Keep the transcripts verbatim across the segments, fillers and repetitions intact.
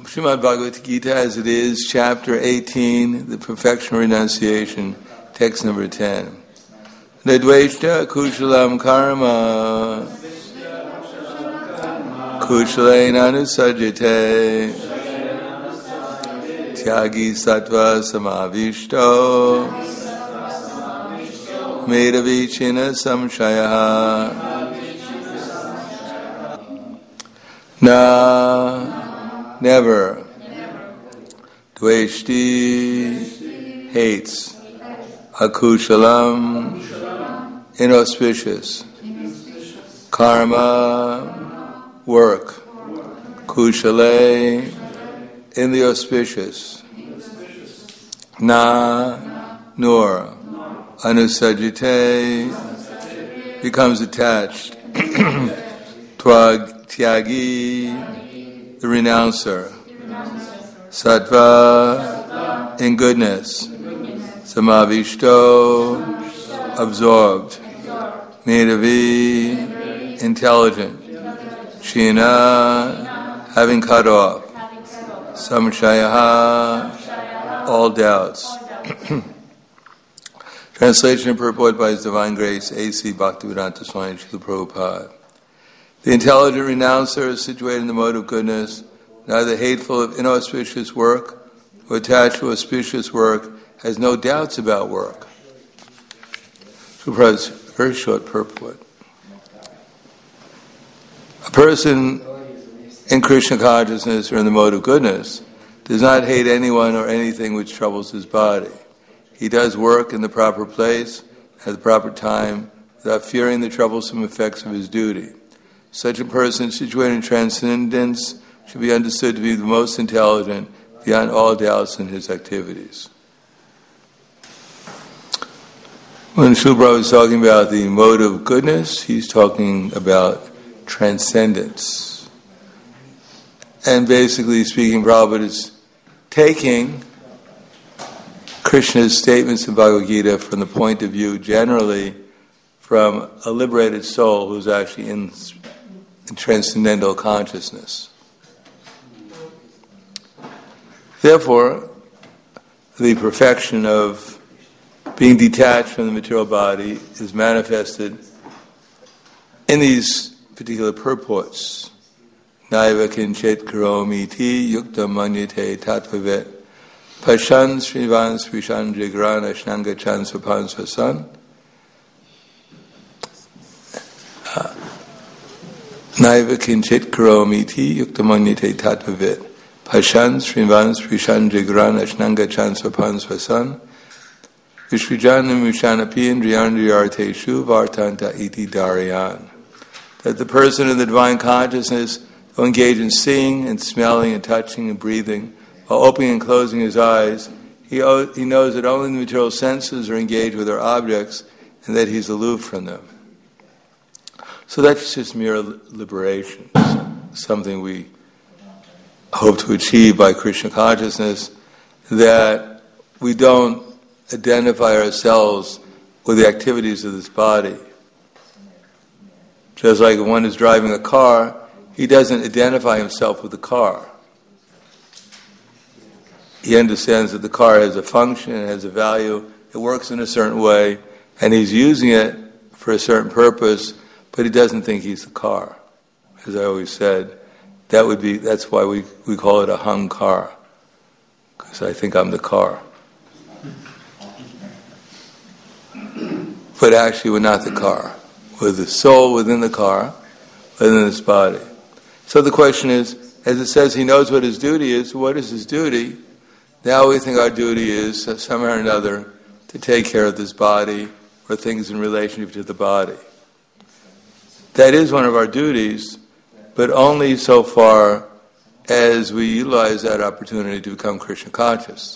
Srimad Bhagavad Gita as it is, chapter eighteen, the perfection of renunciation, text number ten. Nedveshta kushalam karma kushalena anusajate tyagi sattva samavishto medavichina samshaya na never dveshti hates akushalam inauspicious karma work kushale in the auspicious na nor anusajite becomes attached twag tyagi the renouncer sattva in goodness samavishto absorbed medavi intelligent china having cut off samshaya all doubts. Translation and purport by His Divine Grace A C Bhaktivedanta Swami Srila Prabhupada. The intelligent renouncer is situated in the mode of goodness, neither hateful of inauspicious work or attached to auspicious work, has no doubts about work. Prabhupada's very short purport. A person in Krishna consciousness or in the mode of goodness does not hate anyone or anything which troubles his body. He does work in the proper place, at the proper time, without fearing the troublesome effects of his duty. Such a person situated in transcendence should be understood to be the most intelligent, beyond all doubts in his activities. When Srila Prabhupada is talking about the mode of goodness, he's talking about transcendence. And basically speaking, Prabhupada is taking Krishna's statements in Bhagavad Gita from the point of view generally from a liberated soul who's actually in, in transcendental consciousness. Therefore, the perfection of being detached from the material body is manifested in these particular purports. Naiva kinchit karomi ti yukta manyate tattvavet pashan srivan srishan jigrana shnanga chan swapan swasan Naiva kinchit karomi ti yukta manyate tattvavet pashan srivan srishan jigrana shnanga chan swapan swasan Vishvijanam Vishanapi Indriyandriyarteshu Vartanta iti Darayan. That the person in the divine consciousness will engage in seeing and smelling and touching and breathing, while opening and closing his eyes, he, he knows that only the material senses are engaged with their objects and that he's aloof from them. So that's just mere liberation, something we hope to achieve by Krishna consciousness, that we don't identify ourselves with the activities of this body. Just like one is driving a car, he doesn't identify himself with the car. He understands that the car has a function, it has a value, it works in a certain way, and he's using it for a certain purpose, but he doesn't think he's the car. As I always said, that would be that's why we, we call it a hung car, because I think I'm the car. But actually we're not the car. We're the soul within the car, within this body. So the question is, as it says he knows what his duty is, what is his duty? Now we think our duty is, somehow or another, to take care of this body or things in relationship to the body. That is one of our duties, but only so far as we utilize that opportunity to become Krishna conscious.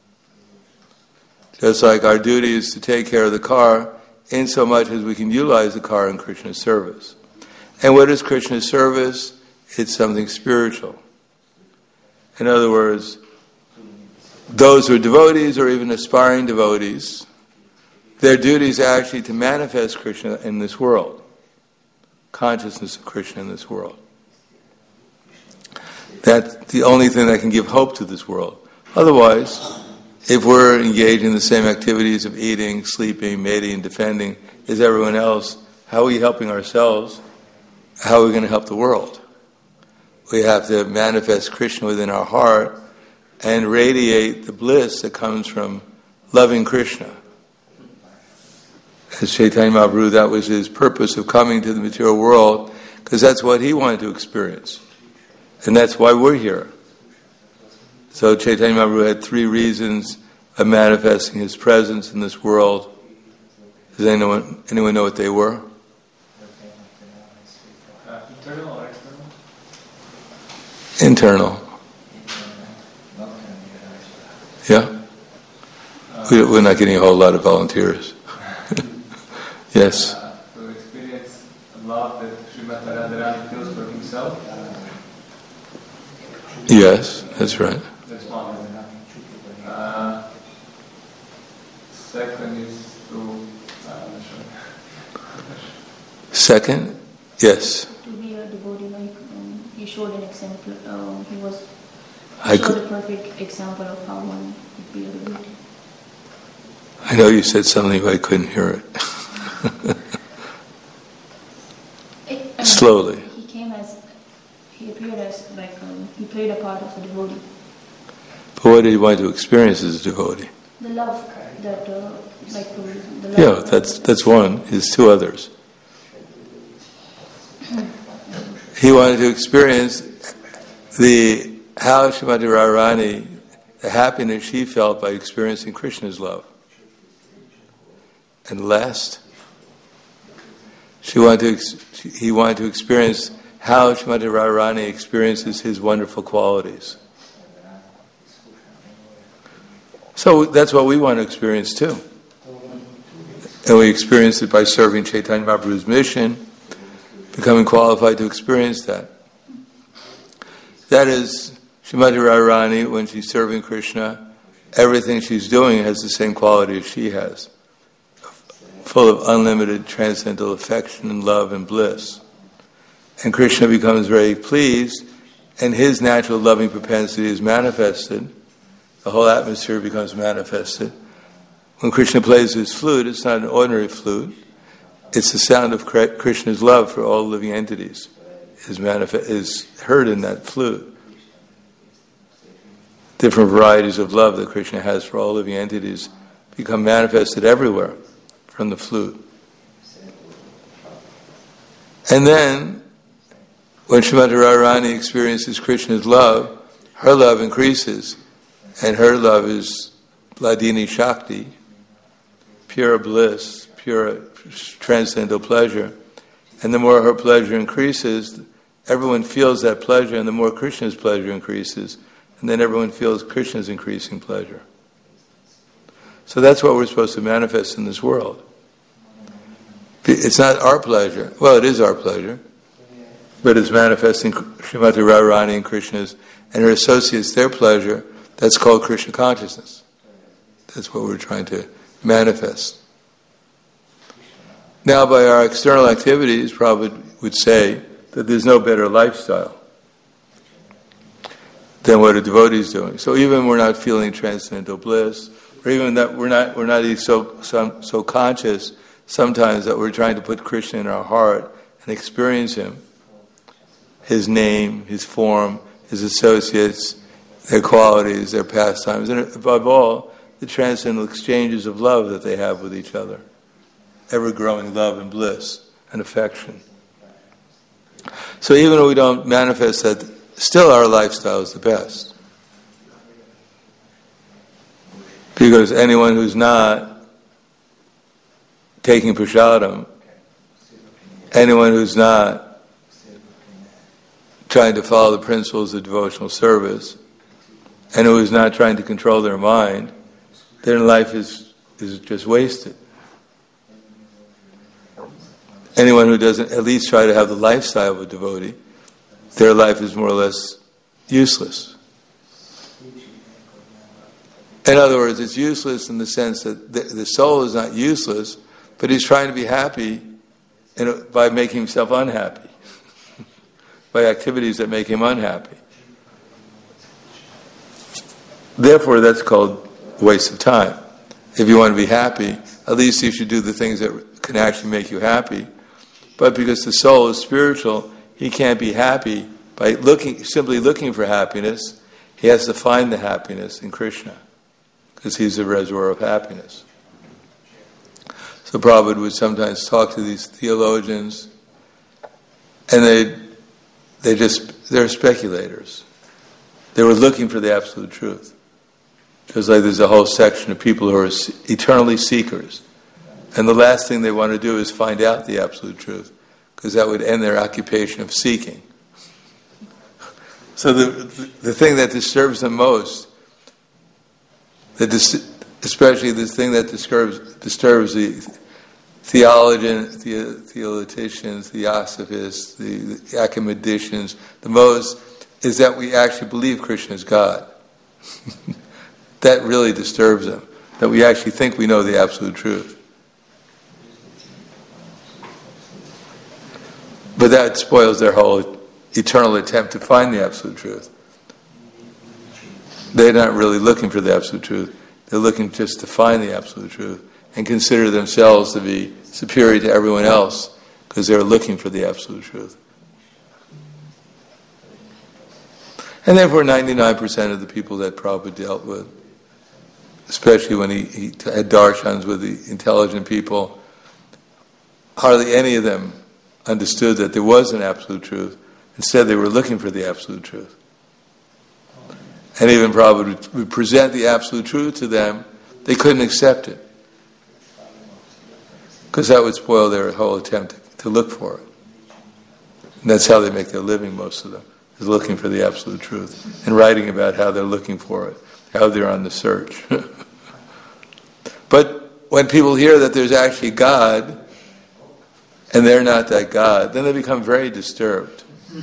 Just like our duty is to take care of the car, in so much as we can utilize the car in Krishna's service. And what is Krishna's service? It's something spiritual. In other words, those who are devotees or even aspiring devotees, their duty is actually to manifest Krishna in this world, consciousness of Krishna in this world. That's the only thing that can give hope to this world. Otherwise, if we're engaged in the same activities of eating, sleeping, mating, defending as everyone else, how are we helping ourselves? How are we going to help the world? We have to manifest Krishna within our heart and radiate the bliss that comes from loving Krishna. As Chaitanya Mahaprabhu, that was his purpose of coming to the material world, because that's what he wanted to experience. And that's why we're here. So Chaitanya Mahaprabhu had three reasons of manifesting his presence in this world. Does anyone, anyone know what they were? Uh, internal or external? Internal. Yeah? We, we're not getting a whole lot of volunteers. Yes? Uh, to experience love that Srimati Radharani feels for himself. Yes, that's right. That's one. Uh, second is to... Uh, Second? Yes. To be a devotee, like um, he showed an example, um, he was I showed could, a perfect example of how one could be a devotee. I know you said something, but I couldn't hear it. it I mean, Slowly. He came as, he appeared as like, um, he played a part of a devotee. But what did he want to experience as a devotee? The love that, uh, like, um, the love Yeah, that's that's one. There's two others. He wanted to experience the how Srimati Radharani, the happiness she felt by experiencing Krishna's love. And last, she wanted to, he wanted to experience how Srimati Radharani experiences his wonderful qualities. So that's what we want to experience too. And we experience it by serving Chaitanya Mahaprabhu's mission, becoming qualified to experience that. That is, Srimati Radharani, when she's serving Krishna, everything she's doing has the same quality as she has. Full of unlimited transcendental affection and love and bliss. And Krishna becomes very pleased, and his natural loving propensity is manifested. The whole atmosphere becomes manifested. When Krishna plays his flute, it's not an ordinary flute. It's the sound of Krishna's love for all living entities is manifest, is heard in that flute. Different varieties of love that Krishna has for all living entities become manifested everywhere from the flute. And then, when Srimati Radharani experiences Krishna's love, her love increases, and her love is Hladini Shakti, pure bliss, pure transcendental pleasure. And the more her pleasure increases, everyone feels that pleasure, and the more Krishna's pleasure increases, and then everyone feels Krishna's increasing pleasure. So that's what we're supposed to manifest in this world. It's not our pleasure. Well, it is our pleasure, but it's manifesting Srimati Radharani and Krishna's and her associates, their pleasure. That's called Krishna consciousness. That's what we're trying to manifest. Now, by our external activities, Prabhupada would say that there's no better lifestyle than what a devotee is doing. So even we're not feeling transcendental bliss, or even that we're not we're not so so, so conscious sometimes that we're trying to put Krishna in our heart and experience him, his name, his form, his associates, their qualities, their pastimes, and above all, the transcendental exchanges of love that they have with each other. Ever-growing love and bliss and affection. So even though we don't manifest that, still our lifestyle is the best. Because anyone who's not taking prasadam, anyone who's not trying to follow the principles of devotional service, and who is not trying to control their mind, their life is, is just wasted. Anyone who doesn't at least try to have the lifestyle of a devotee, their life is more or less useless. In other words, it's useless in the sense that the, the soul is not useless, but he's trying to be happy in, by making himself unhappy, by activities that make him unhappy. Therefore, that's called a waste of time. If you want to be happy, at least you should do the things that can actually make you happy. But because the soul is spiritual, he can't be happy by looking, simply looking for happiness. He has to find the happiness in Krishna, because he's the reservoir of happiness. So Prabhupada would sometimes talk to these theologians, and they they just they're speculators. They were looking for the absolute truth. Just like there's a whole section of people who are eternally seekers, and the last thing they want to do is find out the absolute truth, because that would end their occupation of seeking. So the the thing that disturbs them most, that dis, especially the thing that disturbs disturbs the theologians, the theologians, the theosophists, the, the academicians, the most, is that we actually believe Krishna is God. That really disturbs them, that we actually think we know the absolute truth. But that spoils their whole eternal attempt to find the absolute truth. They're not really looking for the absolute truth. They're looking just to find the absolute truth and consider themselves to be superior to everyone else because they're looking for the absolute truth. And therefore ninety-nine percent of the people that Prabhupada dealt with, especially when he, he had darshans with the intelligent people, hardly any of them understood that there was an absolute truth. Instead, they were looking for the absolute truth. And even Prabhupada would present the absolute truth to them, they couldn't accept it. Because that would spoil their whole attempt to, to look for it. And that's how they make their living, most of them, is looking for the absolute truth. And writing about how they're looking for it, how they're on the search. But when people hear that there's actually God, and they're not that God, then they become very disturbed.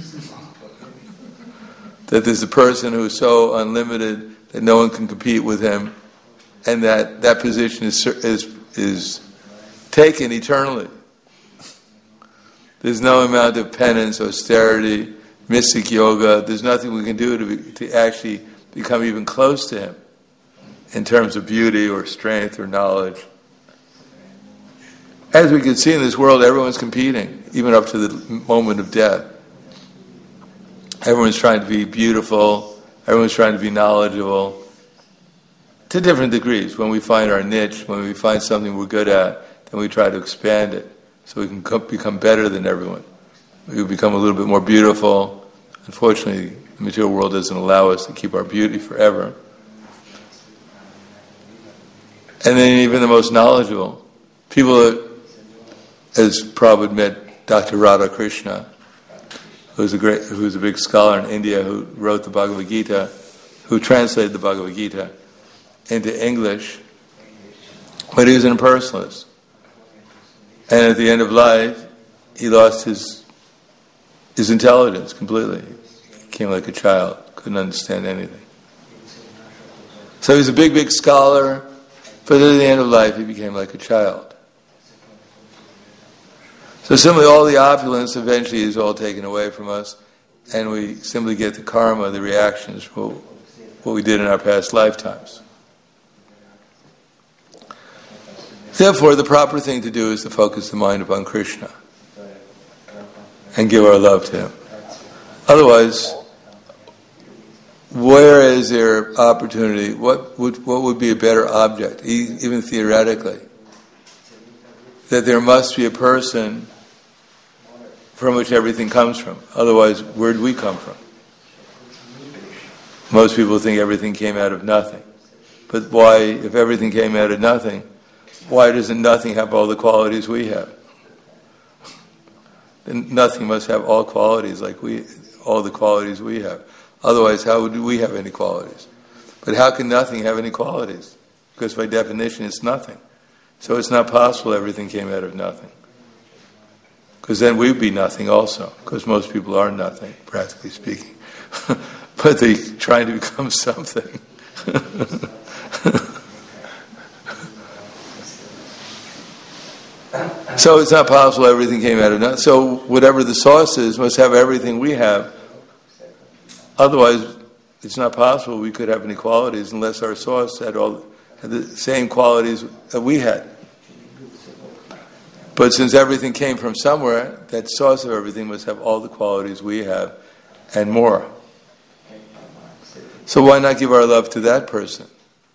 That there's a person who is so unlimited that no one can compete with him, and that that position is is is taken eternally. There's no amount of penance, austerity, mystic yoga. There's nothing we can do to be, to actually become even close to him in terms of beauty or strength or knowledge. As we can see in this world, everyone's competing, even up to the moment of death. Everyone's trying to be beautiful. Everyone's trying to be knowledgeable. To different degrees. When we find our niche, when we find something we're good at, then we try to expand it so we can co- become better than everyone. We become a little bit more beautiful. Unfortunately, the material world doesn't allow us to keep our beauty forever. And then even the most knowledgeable. People that, as Prabhupada met Doctor Radha Krishna, who's a great, who's a big scholar in India, who wrote the Bhagavad Gita, who translated the Bhagavad Gita into English, but he was an impersonalist. And at the end of life, he lost his his intelligence completely. He became like a child, couldn't understand anything. So he was a big, big scholar, but at the end of life, he became like a child. So simply all the opulence eventually is all taken away from us, and we simply get the karma, the reactions for what we did in our past lifetimes. Therefore, the proper thing to do is to focus the mind upon Krishna and give our love to him. Otherwise, where is there opportunity? What would what would be a better object, even theoretically? That there must be a person from which everything comes from. Otherwise, where do we come from? Most people think everything came out of nothing. But why, if everything came out of nothing, why doesn't nothing have all the qualities we have? And nothing must have all qualities like we, all the qualities we have. Otherwise, how would we have any qualities? But how can nothing have any qualities? Because by definition, it's nothing. So it's not possible everything came out of nothing. Because then we'd be nothing also. Because most people are nothing, practically speaking. But they're trying to become something. So it's not possible everything came out of nothing. So whatever the source is must have everything we have. Otherwise, It's not possible we could have any qualities unless our source had all had the same qualities that we had. But since everything came from somewhere, that source of everything must have all the qualities we have and more. So why not give our love to that person?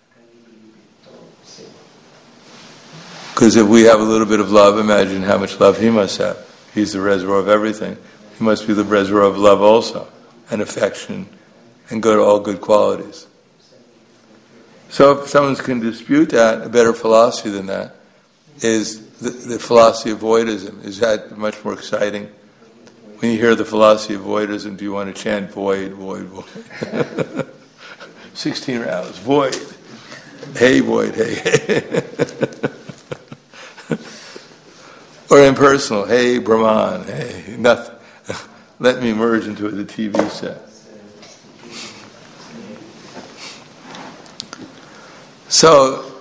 Because if we have a little bit of love, imagine how much love he must have. He's the reservoir of everything. He must be the reservoir of love also, and affection, and good, all good qualities. So if someone can dispute that, a better philosophy than that is the, the philosophy of voidism. Is that much more exciting? When you hear the philosophy of voidism, do you want to chant void, void, void? Sixteen rounds, void. Hey, void, hey, hey. Or impersonal, hey, Brahman, hey, nothing. Let me merge into the T V set. So,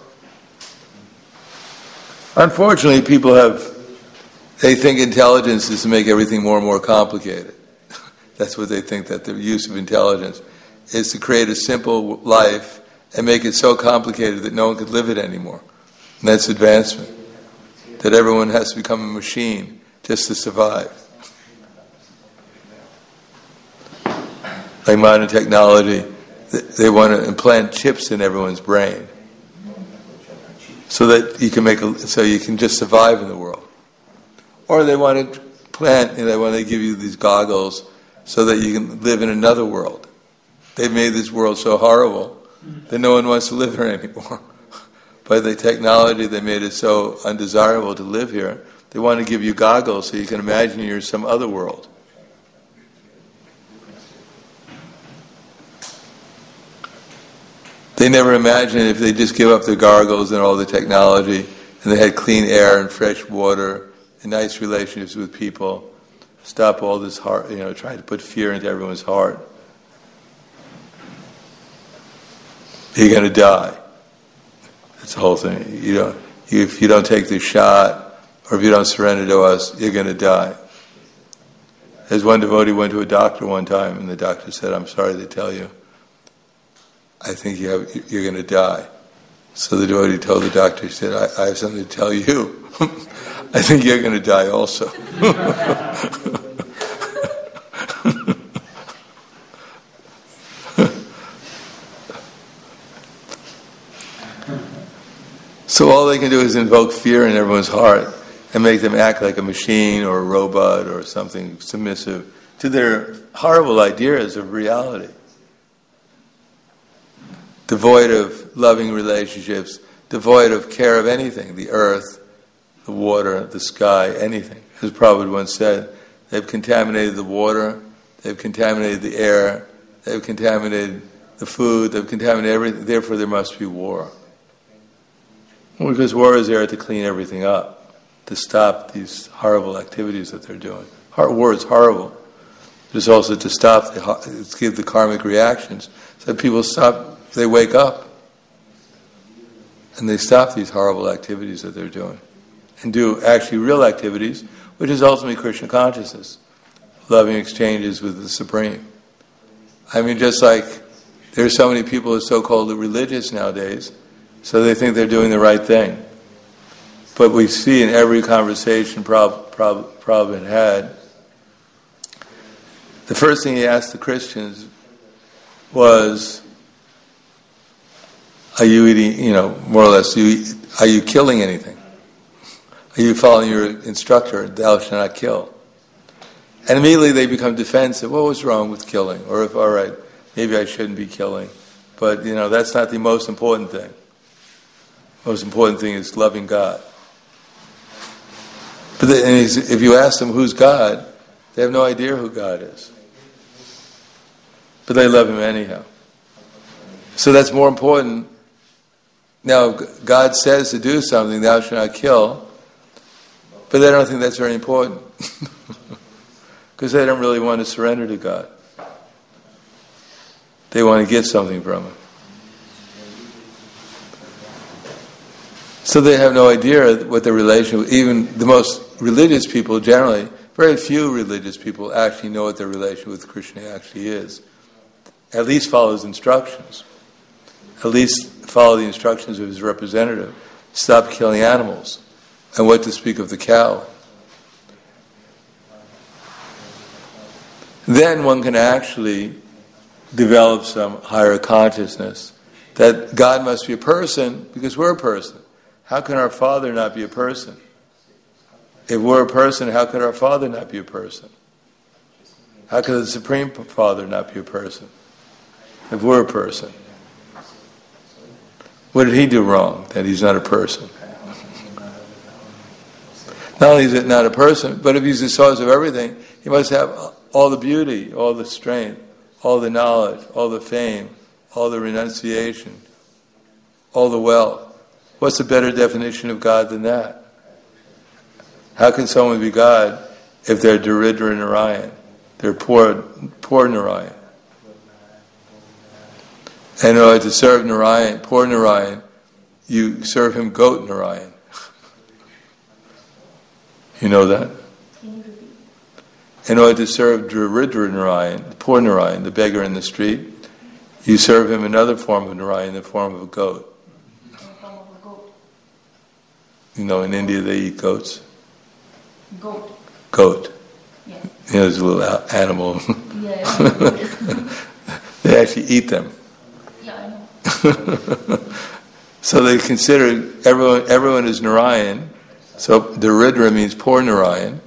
unfortunately, people have, they think intelligence is to make everything more and more complicated. That's what they think, that the use of intelligence is to create a simple life and make it so complicated that no one could live it anymore. And that's advancement. That everyone has to become a machine just to survive. Like modern technology, they want to implant chips in everyone's brain so that you can make a, so you can just survive in the world. Or they want to plant, you know, they want to give you these goggles so that you can live in another world. They've made this world so horrible that no one wants to live here anymore. By the technology, they made it so undesirable to live here. They want to give you goggles so you can imagine you're in some other world. They never imagined if they just give up the goggles and all the technology, and they had clean air and fresh water and nice relationships with people, stop all this heart, you know, trying to put fear into everyone's heart. You're going to die. That's the whole thing. You don't, you, if you don't take the shot, or if you don't surrender to us, you're going to die. As one devotee went to a doctor one time, and the doctor said, "I'm sorry to tell you, I think you have, you're going to die." So the devotee told the doctor, he said, I, I have something to tell you. I think you're going to die also. So all they can do is invoke fear in everyone's heart and make them act like a machine or a robot or something submissive to their horrible ideas of reality. Devoid of loving relationships, devoid of care of anything, the earth, the water, the sky, anything. As Prabhupada once said, they've contaminated the water, they've contaminated the air, they've contaminated the food, they've contaminated everything, therefore there must be war. Because war is there to clean everything up, to stop these horrible activities that they're doing. War is horrible. It's also to stop, the, to give the karmic reactions, so that people stop, they wake up, and they stop these horrible activities that they're doing, and do actually real activities, which is ultimately Krishna consciousness, loving exchanges with the Supreme. I mean, just like there are so many people who are so-called religious nowadays, so they think they're doing the right thing. But we see in every conversation Prab- Prab- Prabhupada had, the first thing he asked the Christians was, are you eating, you know, more or less, you, are you killing anything? Are you following your instructor, thou shalt not kill? And immediately they become defensive. What was wrong with killing? Or if, all right, maybe I shouldn't be killing. But, you know, that's not the most important thing. The most important thing is loving God. But the, and if you ask them who's God, they have no idea who God is. But they love Him anyhow. So that's more important. Now, God says to do something, thou shalt not kill, but they don't think that's very important. Because they don't really want to surrender to God. They want to get something from Him. So they have no idea what the relation, even the most religious people generally, very few religious people actually know what their relation with Krishna actually is. at least follow his instructions. At least follow the instructions of his representative. Stop killing animals. And what to speak of the cow. Then one can actually develop some higher consciousness that God must be a person because we're a person. How can our Father not be a person? If we're a person, how could our Father not be a person? How could the Supreme Father not be a person? If we're a person. What did he do wrong that he's not a person? Not only is it not a person, but if he's the source of everything, he must have all the beauty, all the strength, all the knowledge, all the fame, all the renunciation, all the wealth. What's a better definition of God than that? How can someone be God if they're Daridra Narayan? They're poor, poor Narayan. And in order to serve Narayan, poor Narayan, you serve him goat Narayan. You know that? In order to serve Daridra Narayan, the poor Narayan, the beggar in the street, you serve him another form of Narayan, in the form of a goat. You know, in India they eat goats. Goat. Goat. Yeah. You know, there's a little animal. Yeah. They actually eat them. Yeah, I know. So they consider everyone everyone is Narayan. So Daridra means poor Narayan.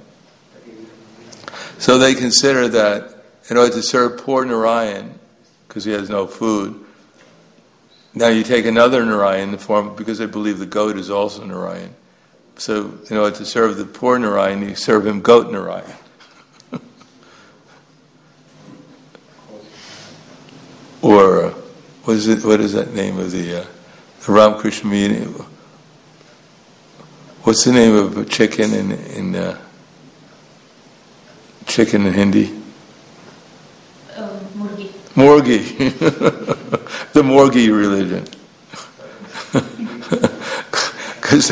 So they consider that in order to serve poor Narayan, because he has no food, now you take another Narayan, the form, because they believe the goat is also Narayan. So in order to serve the poor Narayan, you serve him goat Narayan. Or what is it? What is that name of the uh, the Ramakrishna meeting? What's the name of a chicken in in uh, chicken in Hindi? Uh, Murgi. Morgi. The Morgi religion. Because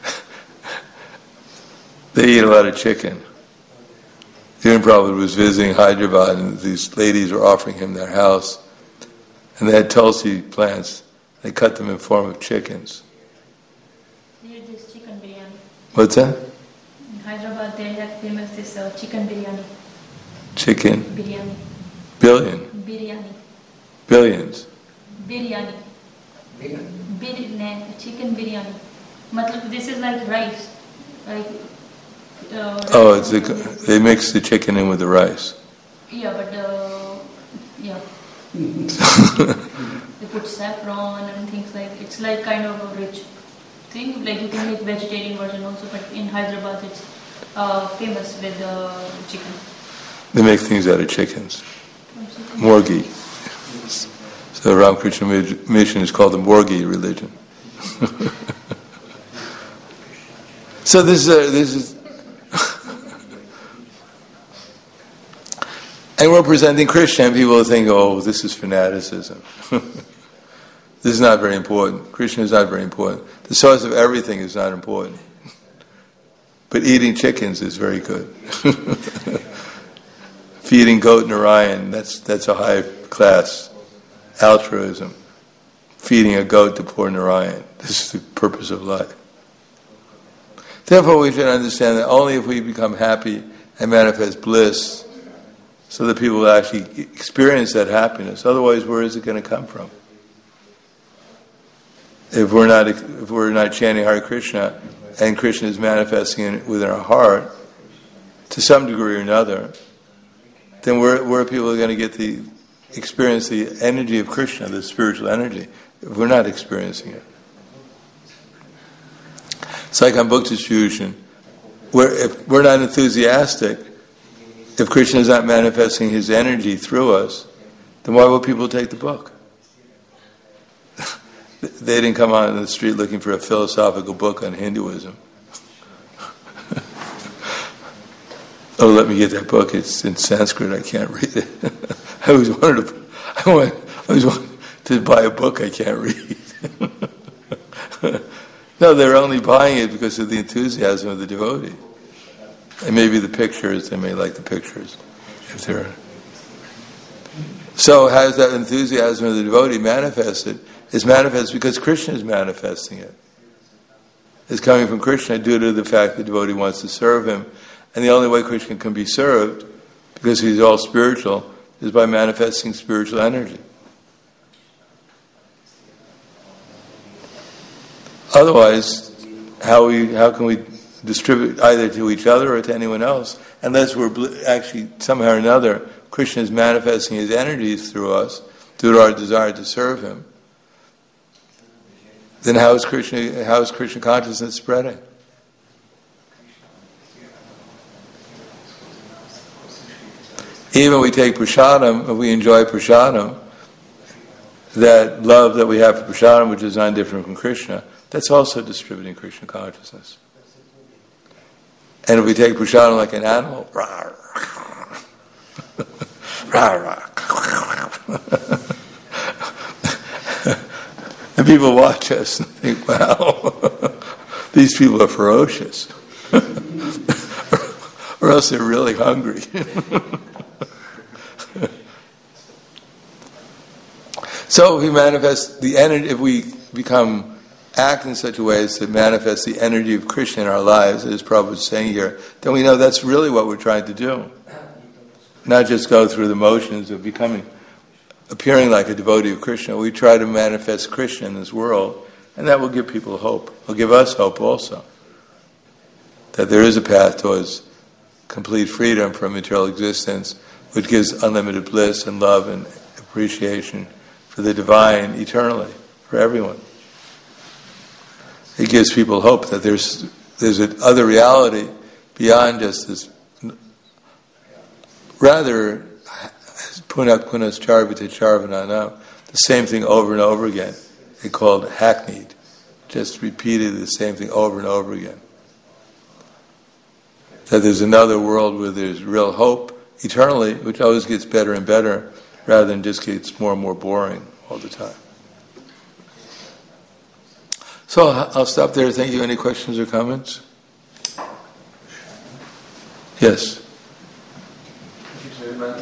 they eat a lot of chicken. Jivana Prabhupada was visiting Hyderabad and these ladies were offering him their house. And they had tulsi plants. They cut them in form of chickens. They had this chicken biryani. What's that? In Hyderabad they had famous this uh, chicken biryani. Chicken. Biryani. Billion. Biryani. Billions. Biryani. Biryani. Chicken biryani. Matlab, this is like rice. Like. Uh, Oh, it's a, they mix the chicken in with the rice. Yeah, but uh, yeah. They put saffron and things like it's like kind of a rich thing. Like you can make vegetarian version also, but in Hyderabad it's uh, famous with uh, chicken. They make things out of chickens. Morgi. So the Ramakrishna mission is called the Morgi religion. So this is a, this is. And we're presenting Krishna, and people think, oh, this is fanaticism. This is not very important. Krishna is not very important. The source of everything is not important. But eating chickens is very good. Feeding goat Narayan, that's that's a high class altruism. Feeding a goat to poor Narayan. This is the purpose of life. Therefore we should understand that only if we become happy and manifest bliss, so that people will actually experience that happiness. Otherwise, where is it going to come from? If we're not if we're not chanting Hare Krishna, and Krishna is manifesting it within our heart, to some degree or another, then where where are people going to get the experience the energy of Krishna, the spiritual energy, if we're not experiencing it? It's like on book distribution, where if we're not enthusiastic, if Krishna is not manifesting his energy through us, then why would people take the book? They didn't come out on the street looking for a philosophical book on Hinduism. Oh, let me get that book. It's in Sanskrit. I can't read it. I always wanted to. I want. I always wanted to buy a book I can't read. No, they're only buying it because of the enthusiasm of the devotee. And maybe the pictures, they may like the pictures. If they're So how is that enthusiasm of the devotee manifested? It's manifested because Krishna is manifesting it. It's coming from Krishna due to the fact the devotee wants to serve him. And the only way Krishna can be served, because he's all spiritual, is by manifesting spiritual energy. Otherwise, how we how can we distribute either to each other or to anyone else, unless we're actually somehow or another, Krishna is manifesting his energies through us, due to our desire to serve him. Then how is Krishna how is Krishna consciousness spreading? Even we take prasadam, if we enjoy prasadam, that love that we have for prasadam, which is not different from Krishna, that's also distributing Krishna consciousness. And if we take prasadam like an animal, rah, rah, rah, and people watch us and think, wow, these people are ferocious. Or else they're really hungry. So if we manifest the energy, if we become, act in such a way as to manifest the energy of Krishna in our lives, as Prabhupada is saying here, then we know that's really what we're trying to do. Not just go through the motions of becoming, appearing like a devotee of Krishna. We try to manifest Krishna in this world, and that will give people hope. It will give us hope also. That there is a path towards complete freedom from material existence, which gives unlimited bliss and love and appreciation for the divine eternally, for everyone. It gives people hope that there's there's another reality beyond just this rather punak punas charvita charvanana, the same thing over and over again. They called hackneyed, just repeated the same thing over and over again. That there's another world where there's real hope eternally, which always gets better and better, rather than just gets more and more boring all the time. So I'll stop there. Thank you. Any questions or comments? Yes. Thank you very much.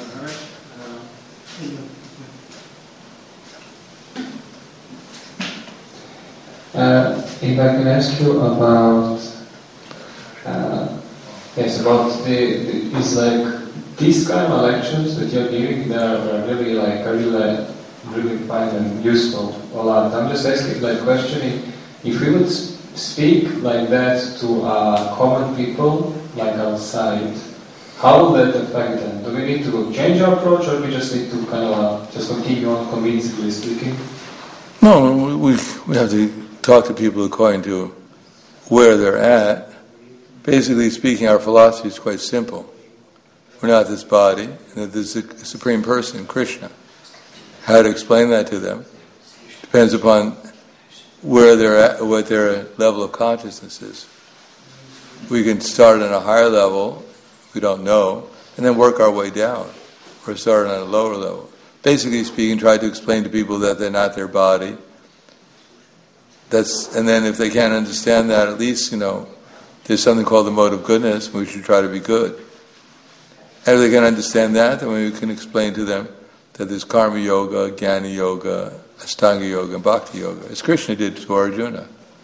Uh, if I can ask you about uh, yes, about the, the it's like these kind of lectures that you're giving, they are really like I really really find them useful a lot. I'm just asking like question if, if we would speak like that to uh, common people like outside, how will that affect them? Do we need to change our approach, or we just need to kind of uh, just continue on convincingly speaking? No, we we have to talk to people according to where they're at. Basically speaking, our philosophy is quite simple. We're not this body, and there's a Supreme Person, Krishna. How to explain that to them depends upon where they're at, what their level of consciousness is. We can start on a higher level, we don't know, and then work our way down, or start on a lower level. Basically speaking, try to explain to people that they're not their body. That's, and then if they can't understand that, at least, you know, there's something called the mode of goodness, and we should try to be good. And if they can understand that, then we can explain to them that there's karma yoga, jnana yoga, ashtanga yoga, and bhakti yoga, as Krishna did to Arjuna.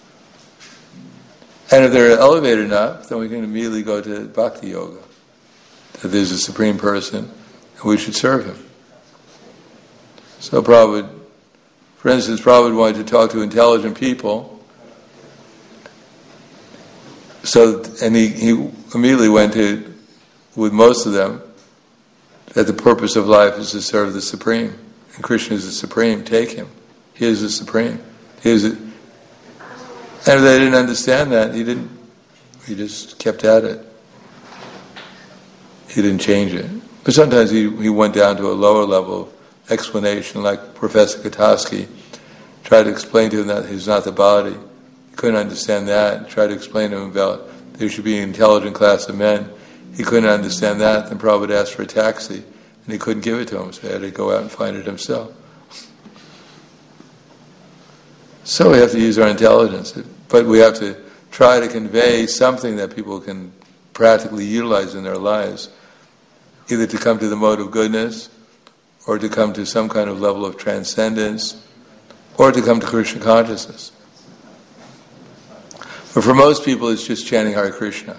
And if they're elevated enough, then we can immediately go to bhakti yoga. That there's a Supreme Person, and we should serve him. So Prabhupada, for instance, Prabhupada wanted to talk to intelligent people, so and he, he immediately went to, with most of them, that the purpose of life is to serve the Supreme. And Krishna is the Supreme, take him. He is the Supreme. He is it. And if they didn't understand that, he didn't, he just kept at it. He didn't change it. But sometimes he, he went down to a lower level of explanation, like Professor Katosky tried to explain to him that he's not the body. He couldn't understand that. Tried to explain to him about there should be an intelligent class of men. He couldn't understand that. Then Prabhupada asked for a taxi, and he couldn't give it to him, so he had to go out and find it himself. So we have to use our intelligence, but we have to try to convey something that people can practically utilize in their lives, either to come to the mode of goodness, or to come to some kind of level of transcendence, or to come to Krishna consciousness. But for most people, it's just chanting Hare Krishna.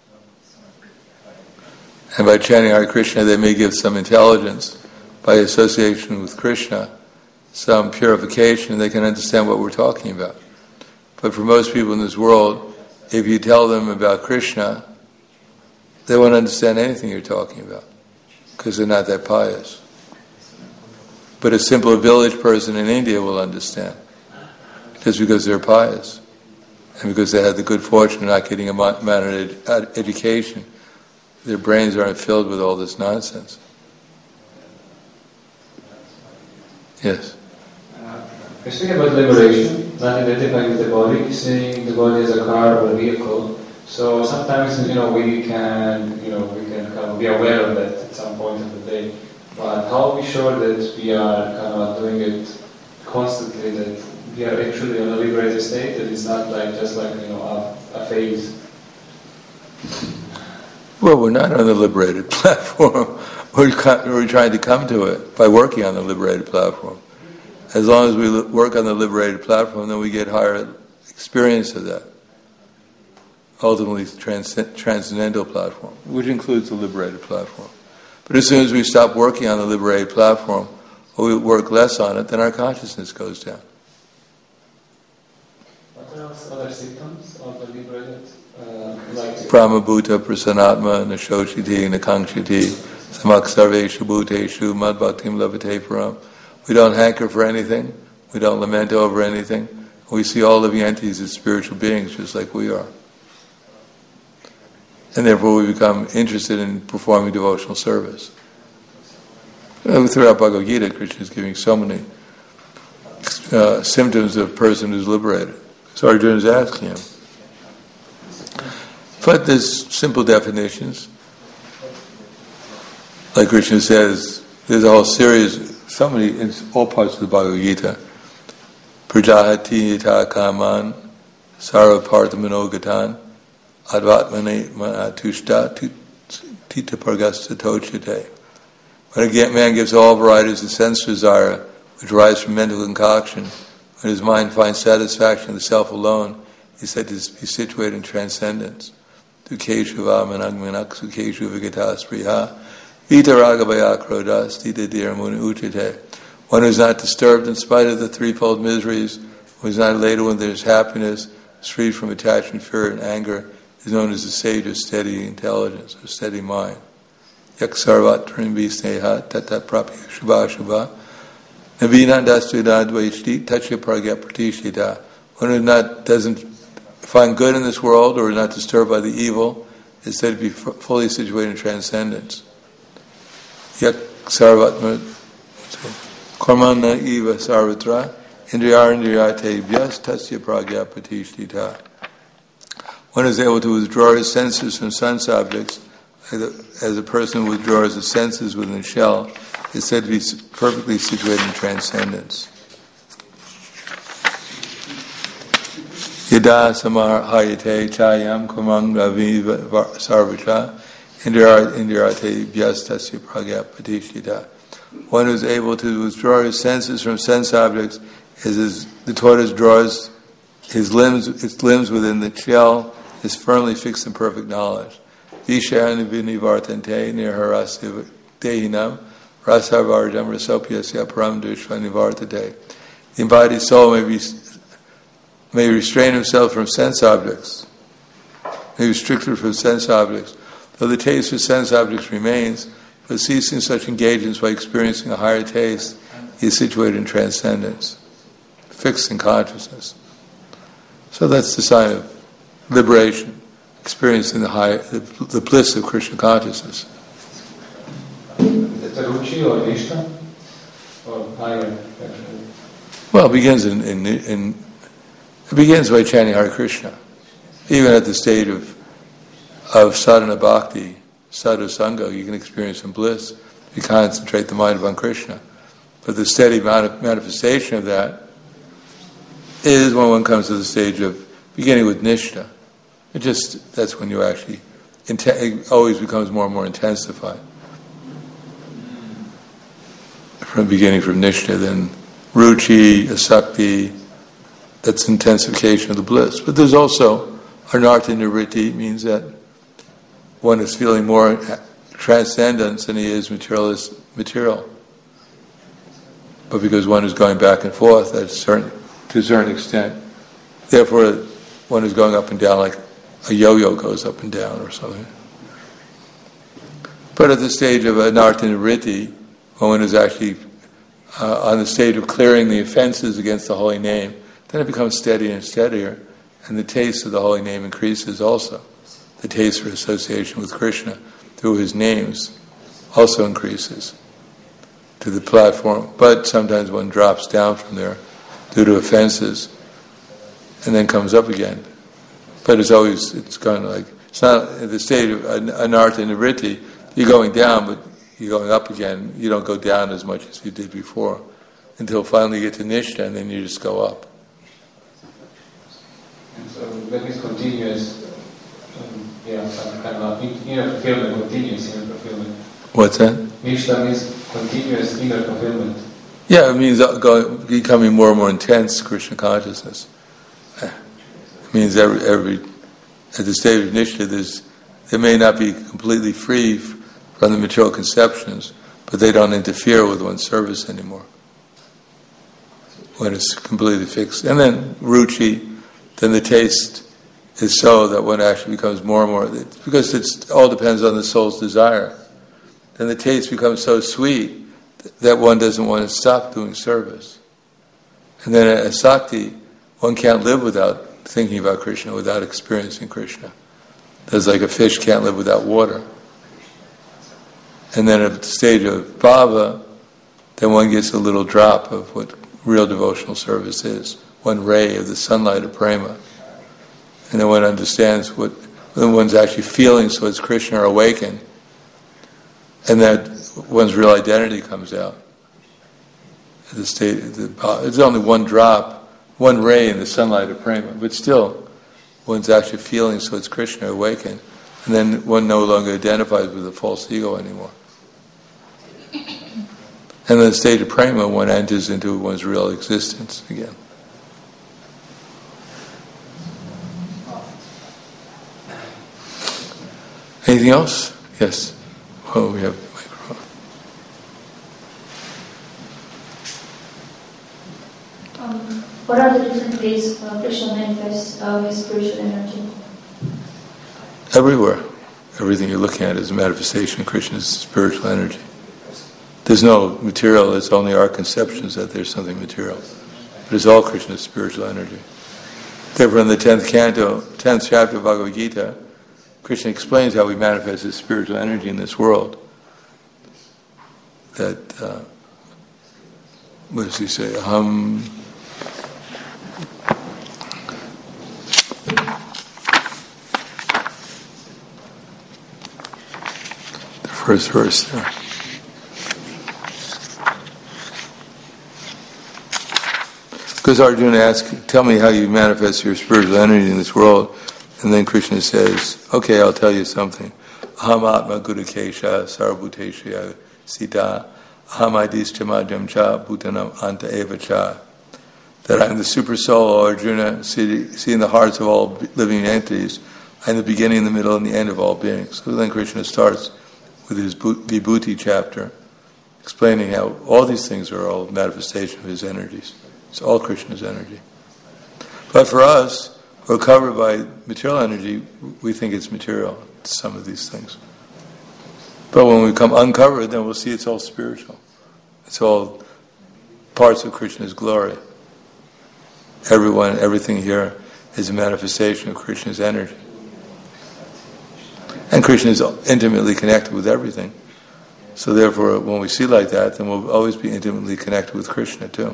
And by chanting Hare Krishna, they may give some intelligence by association with Krishna, some purification, and they can understand what we're talking about. But for most people in this world, if you tell them about Krishna, they won't understand anything you're talking about, because they're not that pious. But a simple village person in India will understand, just because they're pious, and because they had the good fortune of not getting a modern ed- education. Their brains aren't filled with all this nonsense. Yes? Uh, we're speaking about liberation, not identifying with the body, seeing the body as a car or a vehicle. So sometimes, you know, we can, you know, we can kind of be aware of that at some point of the day. But how are we sure that we are kind of doing it constantly, that we are actually in a liberated state, that it's not like just like, you know, a, a phase? Well, we're not on the liberated platform. We're, we're trying to come to it by working on the liberated platform. As long as we work on the liberated platform, then we get higher experience of that. Ultimately, trans- transcendental platform, which includes the liberated platform. But as soon as we stop working on the liberated platform, or we work less on it, then our consciousness goes down. What else, other symptoms of the liberated? Uh, like Brahmabhuta prasanatma nashochiti nakangchiti samak sarveshu bhuteshu mad bhaktim lavate param. We don't hanker for anything. We don't lament over anything. We see all living entities as spiritual beings, just like we are. And therefore we become interested in performing devotional service. And throughout Bhagavad Gita, Krishna is giving so many uh, symptoms of a person who's liberated. So Arjuna is asking him. But there's simple definitions. Like Krishna says, there's a whole series, so many, in all parts of the Bhagavad Gita. Prajahati yata kaman sarvaparthamano advatmane manatushta tita pargasta tochite. When a man gives all varieties of sense desire, which arise from mental concoction, when his mind finds satisfaction in the self alone, he is said to be situated in transcendence. Dukeshuva managmanak sukeshu vigatas priha vitaragabaya krodas tita dhiramuni uchite. One who is not disturbed in spite of the threefold miseries, who is not elated when there is happiness, is free from attachment, fear, and anger, is known as a sage of steady intelligence, or steady mind. Yak sarvat trimbi sneha tata prapya shubha shubha navina dastuda dvaishti tachya pragya pratishita. One who not, doesn't find good in this world or is not disturbed by the evil is said to be f- fully situated in transcendence. Yak sarvat karmana eva sarvatra indriyar indriyate vyas tasya pragya pratishita. One is able to withdraw his senses from sense objects, as a person withdraws his senses within a shell, is said to be perfectly situated in transcendence. Yada samar hayate chayam kumang ravi sarvacha indirate vyastasya pragya patishita. One who is able to withdraw his senses from sense objects, as the tortoise draws his limbs, its limbs within the shell, is firmly fixed in perfect knowledge. Vishayani vinivartante nirharasya dehinam rasavarjam rasopyasya param dushva nivartate. The embodied soul may be may restrain himself from sense objects, may be restricted from sense objects, though the taste for sense objects remains, but ceasing such engagements by experiencing a higher taste, he is situated in transcendence, fixed in consciousness. So that's the sign of liberation, experiencing the high, the, the bliss of Krishna consciousness. Is it ruchi or nishta? Or higher, actually? Well, it begins in, in, in it begins by chanting Hare Krishna. Even at the stage of of sadhana bhakti, sadhu sangha, you can experience some bliss. You concentrate the mind upon Krishna. But the steady manifestation of that is when one comes to the stage of beginning with nishta. It just, that's when you actually, it always becomes more and more intensified. from beginning from Nishta, then Ruchi, Asakti, that's intensification of the bliss. But there's also Anartha Nivritti, means that one is feeling more transcendence than he is materialist, material. But because one is going back and forth at a certain, to a certain extent, therefore one is going up and down like a yo-yo goes up and down or something. But at the stage of Anartha Nivritti, when one is actually uh, on the stage of clearing the offenses against the holy name, then it becomes steadier and steadier, and the taste of the holy name increases also. The taste for association with Krishna through his names also increases to the platform. But sometimes one drops down from there due to offenses and then comes up again. But it's always, it's kind of like, it's not at the state of Anartha Nivritti, you're going down, but you're going up again. You don't go down as much as you did before until finally you get to Nishta, and then you just go up. And so that is continuous, um, yeah, some kind of inner fulfillment, continuous inner fulfillment. What's that? Nishta means continuous inner fulfillment. Yeah, it means going, becoming more and more intense Krishna consciousness. It means every, every at the state of Nishta, there's, they may not be completely free from the material conceptions, but they don't interfere with one's service anymore when it's completely fixed. And then Ruchi, then the taste is so that one actually becomes more and more, because it all depends on the soul's desire. Then the taste becomes so sweet that one doesn't want to stop doing service. And then at Asakti, one can't live without thinking about Krishna, without experiencing Krishna. There's like a fish can't live without water. And then at the stage of Bhava, then one gets a little drop of what real devotional service is. One ray of the sunlight of prema. And then one understands what, when one's actually feeling towards Krishna are awakened. And that one's real identity comes out. At the state, the, it's only one drop, one ray in the sunlight of prema. But still, one's actually feeling towards Krishna awakened. And then one no longer identifies with the false ego anymore. And in the state of prema, one enters into one's real existence again. Anything else? Yes. Oh, we have the microphone. Um, what are the different ways uh, Krishna manifests uh, his spiritual energy? Everywhere. Everything you're looking at is a manifestation of Krishna's spiritual energy. There's no material, it's only our conceptions that there's something material. But it's all Krishna's spiritual energy. Therefore, in the tenth canto, tenth chapter of Bhagavad Gita, Krishna explains how we manifest his spiritual energy in this world. That, uh, what does he say? Aham. The first verse there. Because Arjuna asks, tell me how you manifest your spiritual energy in this world. And then Krishna says, okay, I'll tell you something. Aham atma gurukesha sarvabhutesha sita aham adishchamadhyam cha bhutanam anta eva cha. That I am the super soul, Arjuna, seeing the hearts of all living entities. I am the beginning, the middle, and the end of all beings. So then Krishna starts with his Vibhuti chapter, explaining how all these things are all manifestation of his energies. It's all Krishna's energy. But for us, we're covered by material energy, we think it's material, some of these things. But when we become uncovered, then we'll see it's all spiritual. It's all parts of Krishna's glory. Everyone, everything here is a manifestation of Krishna's energy. And Krishna is intimately connected with everything. So therefore, when we see like that, then we'll always be intimately connected with Krishna too.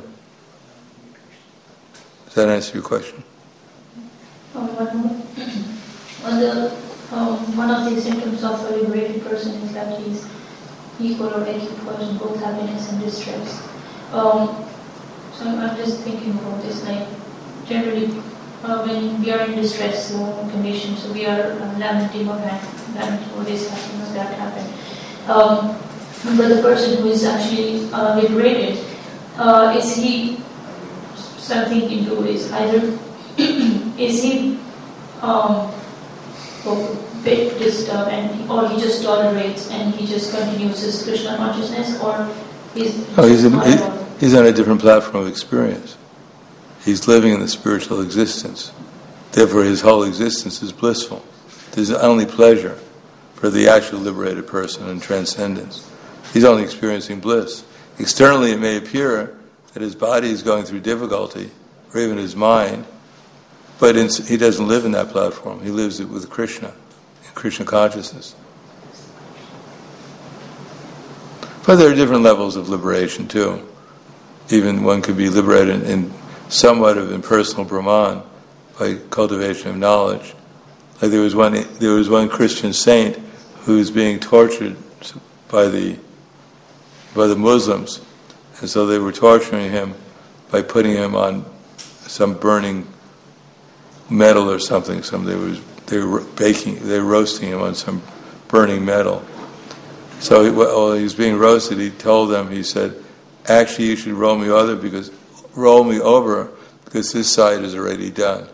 Does that answer your question? Um, one more. On the, um, one of the symptoms of a liberated person is that he's equal or equal in both happiness and distress. Um, so I'm just thinking about this, like generally uh, when we are in distress uh, conditions, so we are uh, lamenting or lamenting, oh this happened or that happened. Um, but the person who is actually uh, liberated, uh, is he, something Hindu is either, is he um, a bit disturbed and, or he just tolerates and he just continues his Krishna consciousness, or he's oh, he's, a, he, he's on a different platform of experience. He's living in the spiritual existence. Therefore, his whole existence is blissful. There's only pleasure for the actual liberated person and transcendence. He's only experiencing bliss. Externally, it may appear that his body is going through difficulty, or even his mind, but in, he doesn't live in that platform. He lives it with Krishna, in Krishna consciousness. But there are different levels of liberation too. Even one could be liberated in somewhat of impersonal Brahman by cultivation of knowledge. Like there was one, there was one Christian saint who was being tortured by the by the Muslims, and so they were torturing him by putting him on some burning metal or something. Some they were they were baking, they were roasting him on some burning metal. So he, while he was being roasted, he told them, he said, "Actually, you should roll me over because roll me over because this side is already done."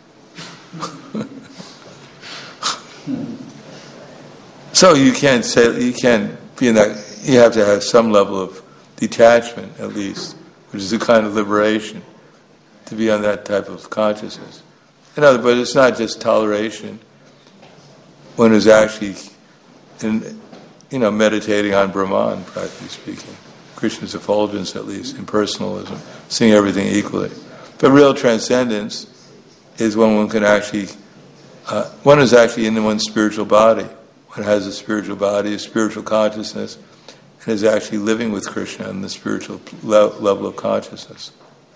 So you can't say you can't be in that. You have to have some level of detachment, at least, which is a kind of liberation, to be on that type of consciousness. You know, but it's not just toleration. One is actually, in, you know, meditating on Brahman, practically speaking, Krishna's effulgence, at least, impersonalism, seeing everything equally. But real transcendence is when one can actually, uh, one is actually in one's spiritual body. One has a spiritual body, a spiritual consciousness, and is actually living with Krishna on the spiritual le- level of consciousness.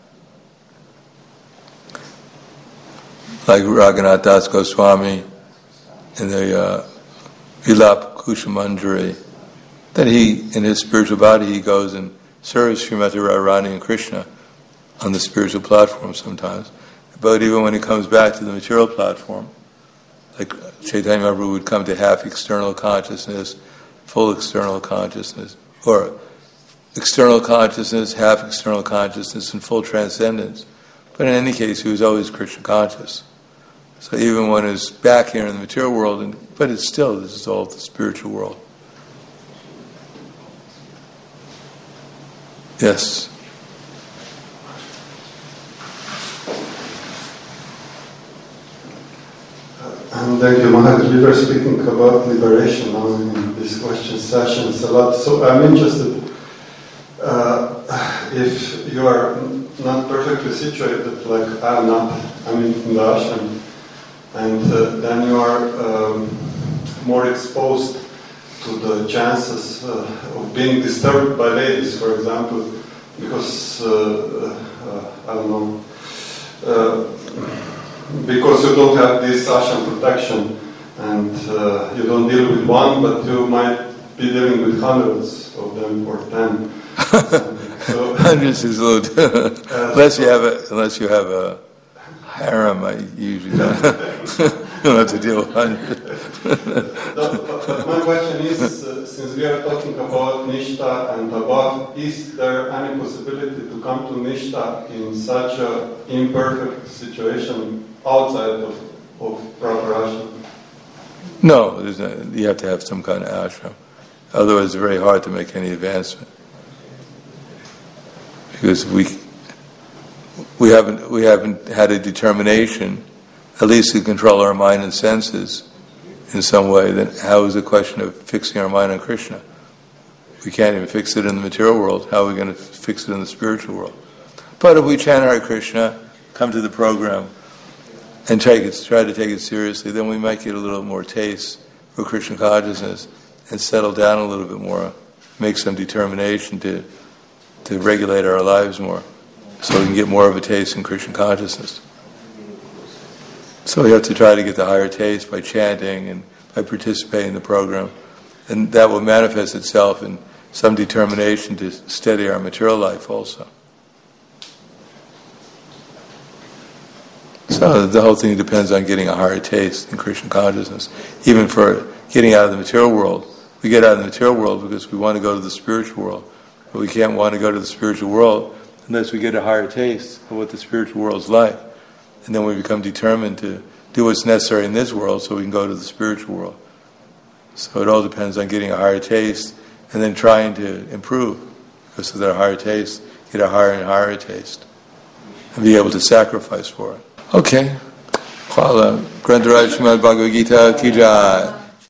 Like Raghunath Das Goswami in the uh, Vilap Kushamanjari, that he, in his spiritual body, he goes and serves Srimati Radharani and Krishna on the spiritual platform sometimes. But even when he comes back to the material platform, like Chaitanya Mahaprabhu would come to half external consciousness, full external consciousness, or external consciousness, half external consciousness, and full transcendence. But in any case, he was always Krishna conscious. So even when he's back here in the material world, and, but it's still, this is all the spiritual world. Yes? And thank you, Maharaj. We were speaking about liberation now in this question sessions a lot. So I'm interested, uh, if you are not perfectly situated, like I'm not, I'm in the ashram, and uh, then you are um, more exposed to the chances uh, of being disturbed by ladies, for example, because, uh, uh, I don't know, uh, because you don't have this ashram protection, and uh, you don't deal with one, but you might be dealing with hundreds of them, or ten. So, hundreds is a little, uh, unless you have a, unless you have a harem, I usually don't, don't have to deal with hundreds. but, but my question is, uh, since we are talking about Nishta and above, is there any possibility to come to Nishta in such an imperfect situation outside of, of proper ashram? No, there's no, you have to have some kind of ashram. Otherwise, it's very hard to make any advancement. Because we we haven't we haven't had a determination, at least to control our mind and senses in some way. Then how is the question of fixing our mind on Krishna? We can't even fix it in the material world. How are we going to fix it in the spiritual world? But if we chant Hare Krishna, come to the program, and take it, try to take it seriously, then we might get a little more taste for Krishna consciousness and settle down a little bit more, make some determination to to regulate our lives more, so we can get more of a taste in Krishna consciousness. So we have to try to get the higher taste by chanting and by participating in the program, and that will manifest itself in some determination to steady our material life also. So the whole thing depends on getting a higher taste in Krishna consciousness. Even for getting out of the material world, we get out of the material world because we want to go to the spiritual world. But we can't want to go to the spiritual world unless we get a higher taste of what the spiritual world is like. And then we become determined to do what's necessary in this world so we can go to the spiritual world. So it all depends on getting a higher taste and then trying to improve. Because of that higher taste, get a higher and higher taste. And be able to sacrifice for it. Okay. Kvala. Grantaraj Srimad Bhagavad Gita Ki Jai.